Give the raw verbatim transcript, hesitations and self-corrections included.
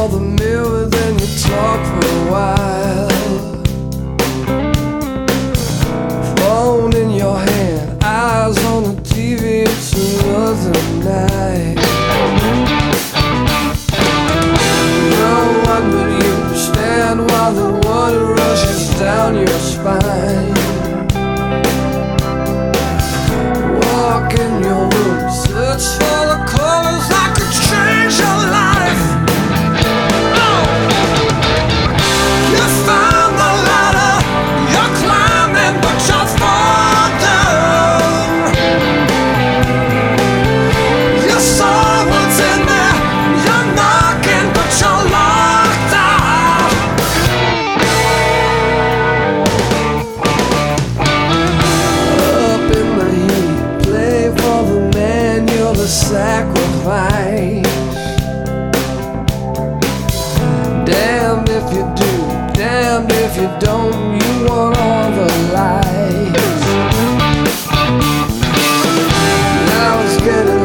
before the mirror, then you talk for a while. Phone in your hand, eyes on the T V, it's another night. No one but you stand while the water rushes down your spine. Walk in your room, search for the colors that could change your life. Oh! You found the ladder, you're climbing, but you're falling down. You saw what's in there, you're knocking, but you're locked out. Up in the heat, play for the man, you're the sacrifice. Damned if you do, damned if you don't, you want all the lights. Now it's getting